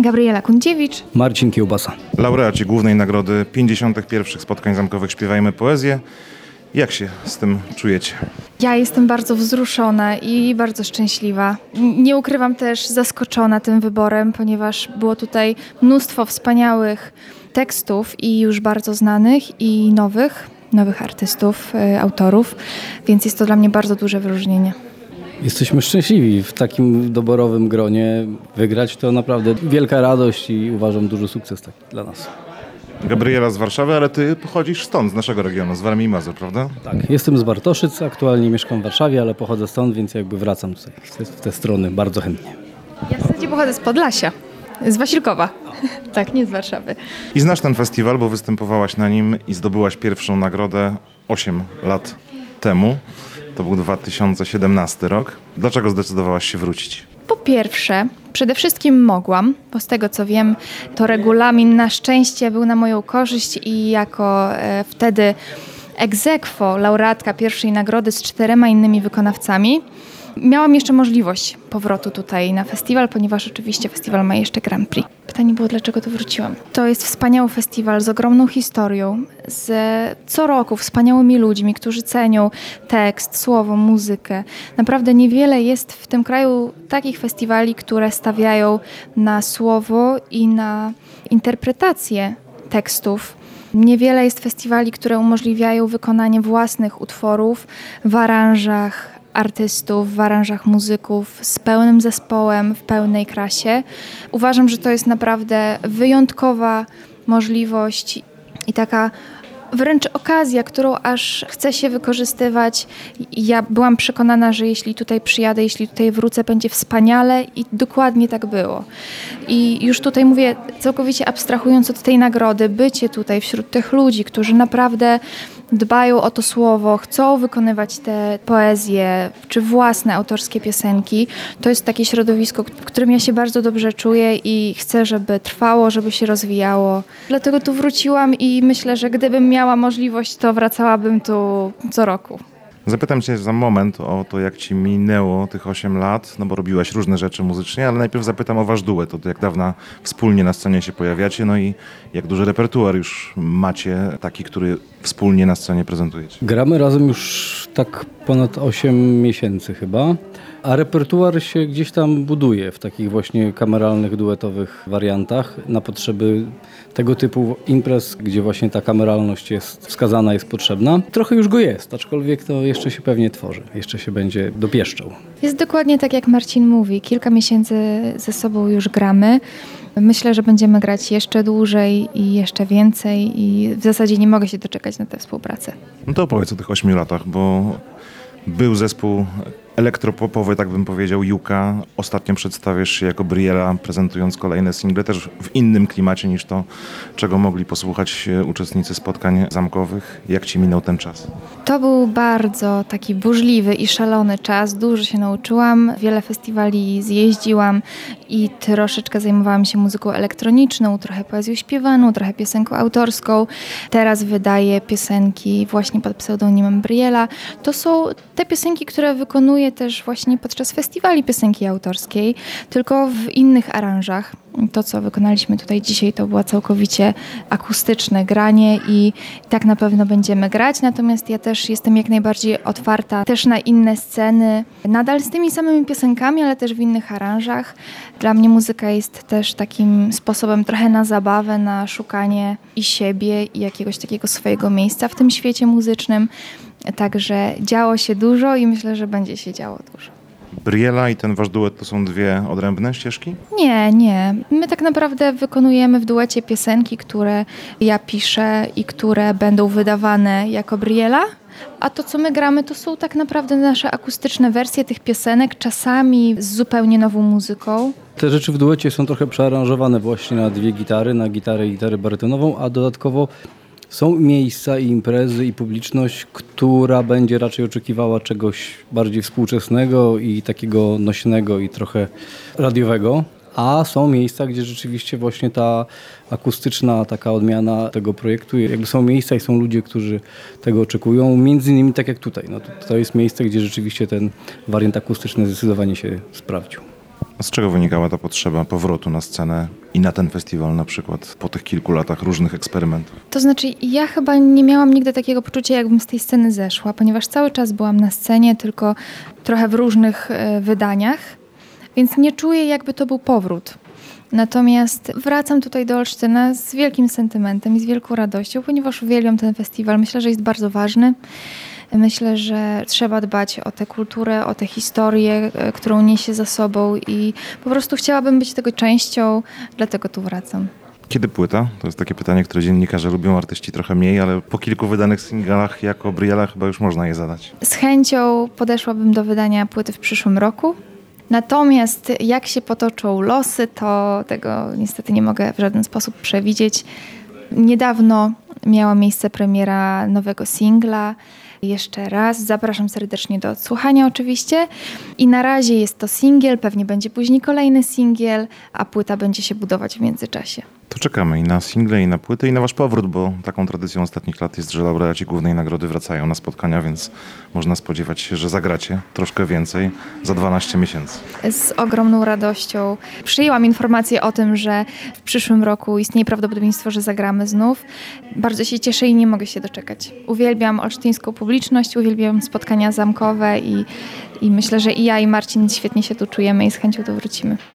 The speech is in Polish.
Gabriela Kundziewicz, Marcin Kiełbasa. Laureaci głównej nagrody 51. Spotkań Zamkowych Śpiewajmy Poezję. Jak się z tym czujecie? Ja jestem bardzo wzruszona i bardzo szczęśliwa. Nie ukrywam też zaskoczona tym wyborem, ponieważ było tutaj mnóstwo wspaniałych tekstów i już bardzo znanych i nowych artystów, autorów, więc jest to dla mnie bardzo duże wyróżnienie. Jesteśmy szczęśliwi w takim doborowym gronie. Wygrać to naprawdę wielka radość i uważam duży sukces taki dla nas. Gabriela z Warszawy, ale ty pochodzisz stąd, z naszego regionu, z Warmii i Mazur, prawda? Tak, jestem z Bartoszyc, aktualnie mieszkam w Warszawie, ale pochodzę stąd, więc jakby wracam tutaj w te strony bardzo chętnie. Ja w zasadzie pochodzę z Podlasia, z Wasilkowa. Tak, nie z Warszawy. I znasz ten festiwal, bo występowałaś na nim i zdobyłaś pierwszą nagrodę 8 lat temu. To był 2017 rok. Dlaczego zdecydowałaś się wrócić? Po pierwsze, przede wszystkim mogłam, bo z tego co wiem, to regulamin na szczęście był na moją korzyść i jako wtedy ex aequo laureatka pierwszej nagrody z 4 innymi wykonawcami miałam jeszcze możliwość powrotu tutaj na festiwal, ponieważ oczywiście festiwal ma jeszcze Grand Prix. Pytanie było, dlaczego tu wróciłam. To jest wspaniały festiwal z ogromną historią, z co roku wspaniałymi ludźmi, którzy cenią tekst, słowo, muzykę. Naprawdę niewiele jest w tym kraju takich festiwali, które stawiają na słowo i na interpretację tekstów. Niewiele jest festiwali, które umożliwiają wykonanie własnych utworów w aranżach artystów, w aranżach muzyków, z pełnym zespołem, w pełnej krasie. Uważam, że to jest naprawdę wyjątkowa możliwość i taka wręcz okazja, którą aż chce się wykorzystywać. Ja byłam przekonana, że jeśli tutaj przyjadę, jeśli tutaj wrócę, będzie wspaniale i dokładnie tak było. I już tutaj mówię, całkowicie abstrahując od tej nagrody, bycie tutaj wśród tych ludzi, którzy naprawdę dbają o to słowo, chcą wykonywać te poezje czy własne autorskie piosenki. To jest takie środowisko, w którym ja się bardzo dobrze czuję i chcę, żeby trwało, żeby się rozwijało. Dlatego tu wróciłam i myślę, że gdybym miała możliwość, to wracałabym tu co roku. Zapytam cię za moment o to, jak ci minęło tych 8 lat, no bo robiłaś różne rzeczy muzycznie, ale najpierw zapytam o wasz duet, o to jak dawno wspólnie na scenie się pojawiacie, no i jak duży repertuar już macie, taki, który wspólnie na scenie prezentujecie. Gramy razem już tak ponad 8 miesięcy chyba, a repertuar się gdzieś tam buduje w takich właśnie kameralnych, duetowych wariantach na potrzeby tego typu imprez, gdzie właśnie ta kameralność jest wskazana, jest potrzebna. Trochę już go jest, aczkolwiek to jeszcze się pewnie tworzy, jeszcze się będzie dopieszczał. Jest dokładnie tak, jak Marcin mówi. Kilka miesięcy ze sobą już gramy. Myślę, że będziemy grać jeszcze dłużej i jeszcze więcej i w zasadzie nie mogę się doczekać na tę współpracę. No to opowiedz o tych 8 latach, bo był zespół elektropopowy, tak bym powiedział, Juka. Ostatnio przedstawiasz się jako Briela, prezentując kolejne single, też w innym klimacie niż to, czego mogli posłuchać uczestnicy spotkań zamkowych. Jak ci minął ten czas? To był bardzo taki burzliwy i szalony czas. Dużo się nauczyłam, wiele festiwali zjeździłam i troszeczkę zajmowałam się muzyką elektroniczną, trochę poezją śpiewaną, trochę piosenką autorską. Teraz wydaję piosenki właśnie pod pseudonimem Briela. To są te piosenki, które wykonuję też właśnie podczas festiwali piosenki autorskiej, tylko w innych aranżach. To, co wykonaliśmy tutaj dzisiaj, to było całkowicie akustyczne granie i tak na pewno będziemy grać, natomiast ja też jestem jak najbardziej otwarta też na inne sceny, nadal z tymi samymi piosenkami, ale też w innych aranżach. Dla mnie muzyka jest też takim sposobem trochę na zabawę, na szukanie i siebie i jakiegoś takiego swojego miejsca w tym świecie muzycznym. Także działo się dużo i myślę, że będzie się działo dużo. Briela i ten wasz duet to są dwie odrębne ścieżki? Nie. My tak naprawdę wykonujemy w duecie piosenki, które ja piszę i które będą wydawane jako Briela. A to, co my gramy, to są tak naprawdę nasze akustyczne wersje tych piosenek, czasami z zupełnie nową muzyką. Te rzeczy w duecie są trochę przearanżowane właśnie na 2 gitary, na gitarę i gitarę barytonową, a dodatkowo są miejsca i imprezy i publiczność, która będzie raczej oczekiwała czegoś bardziej współczesnego i takiego nośnego i trochę radiowego. A są miejsca, gdzie rzeczywiście właśnie ta akustyczna taka odmiana tego projektu, jakby są miejsca i są ludzie, którzy tego oczekują, między innymi tak jak tutaj. No to jest miejsce, gdzie rzeczywiście ten wariant akustyczny zdecydowanie się sprawdził. A z czego wynikała ta potrzeba powrotu na scenę i na ten festiwal na przykład po tych kilku latach różnych eksperymentów? To znaczy, ja chyba nie miałam nigdy takiego poczucia, jakbym z tej sceny zeszła, ponieważ cały czas byłam na scenie, tylko trochę w różnych wydaniach, więc nie czuję, jakby to był powrót. Natomiast wracam tutaj do Olsztyna z wielkim sentymentem i z wielką radością, ponieważ uwielbiam ten festiwal. Myślę, że jest bardzo ważny. Myślę, że trzeba dbać o tę kulturę, o tę historię, którą niesie za sobą i po prostu chciałabym być tego częścią, dlatego tu wracam. Kiedy płyta? To jest takie pytanie, które dziennikarze lubią, artyści trochę mniej, ale po kilku wydanych singlach jako Briella chyba już można je zadać. Z chęcią podeszłabym do wydania płyty w przyszłym roku. Natomiast jak się potoczą losy, to tego niestety nie mogę w żaden sposób przewidzieć. Niedawno miała miejsce premiera nowego singla. Jeszcze raz zapraszam serdecznie do odsłuchania oczywiście. I na razie jest to singiel, pewnie będzie później kolejny singiel, a płyta będzie się budować w międzyczasie. To czekamy i na single, i na płyty, i na wasz powrót, bo taką tradycją ostatnich lat jest, że laureaci głównej nagrody wracają na spotkania, więc można spodziewać się, że zagracie troszkę więcej za 12 miesięcy. Z ogromną radością przyjęłam informację o tym, że w przyszłym roku istnieje prawdopodobieństwo, że zagramy znów. Bardzo się cieszę i nie mogę się doczekać. Uwielbiam olsztyńską publiczność, uwielbiam spotkania zamkowe i myślę, że i ja, i Marcin świetnie się tu czujemy i z chęcią tu wrócimy.